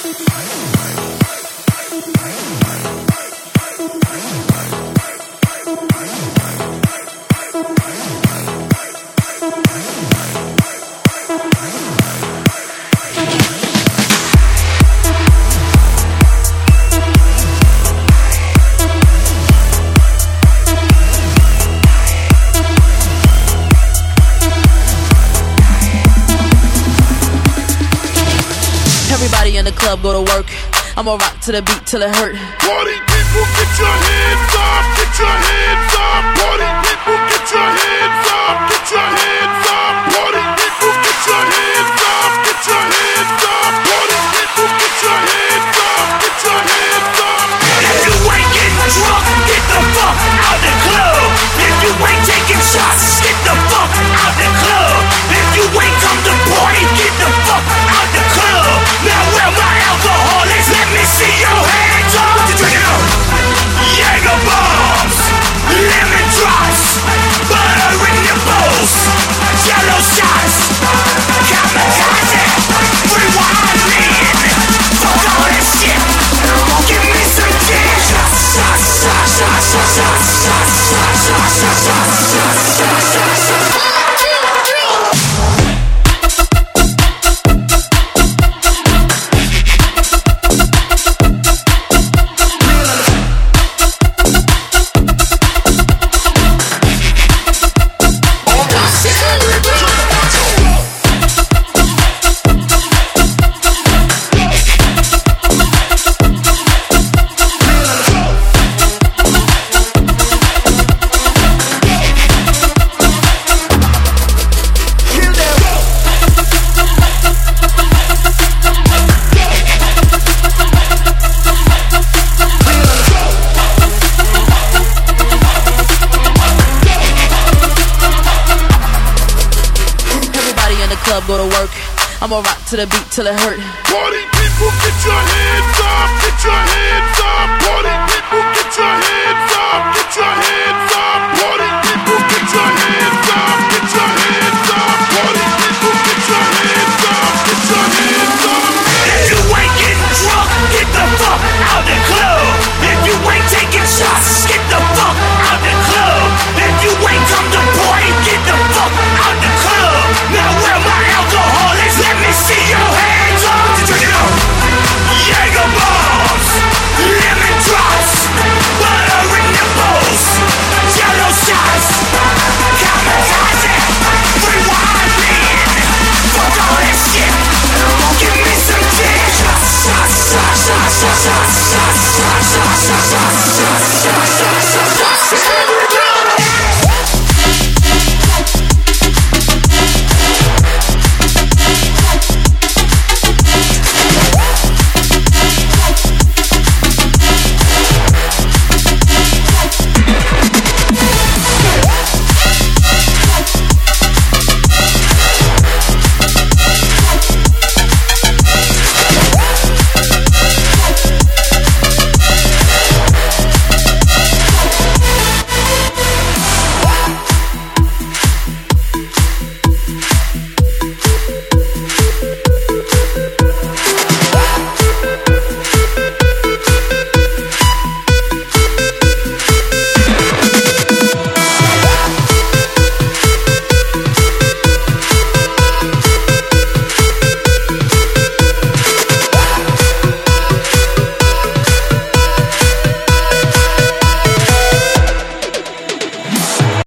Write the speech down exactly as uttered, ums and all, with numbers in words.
Everybody in the club go to work. I'ma rock to the beat till it hurt. Party people, get your hands up, get your hands up. Party people, get your hands up, get your hands up. Party people, get your hands up, get your hands up. Party people, get your hands up, get your hands up. If you ain't getting drunk, get the fuck out the club. If you ain't taking shots, get the fuck out the club. If you ain't come to party, get the fuck out the club. Now where my alcohol is, let me see your hands up. What you drinking up? Jaeger bombs, lemon drops, butter in your bowls, jello shots, kamikaze, rewind me, fuck all that shit, give me some dick. Shots, shots, shots, shots, shots, shots, shots, shots, shots, shots, shots, shots, shots, shots. Go to work. I'ma rock to the beat till it hurt. Party people, get your hands up, get your hands up. Party people, get your hands up, get your hands up. Party people, get your hands up, get your hands up. Party people, get your hands up, get your hands up. If you ain't getting drunk, get the fuck out the club. If you ain't taking shots, get the fuck out the club. If you ain't come to party, get the fuck out the club. Now where my alcohol is, let me see your hands up. What you drinking up? Jaeger bombs, lemon drops, butter in the bowls, jello shots, kamikaze, rewind me, fuck all that shit, give me some dick. Shots, shots, shots, shots, shots, shots, shots, shots, shots, shots, shots, shots, shots, shots, shots.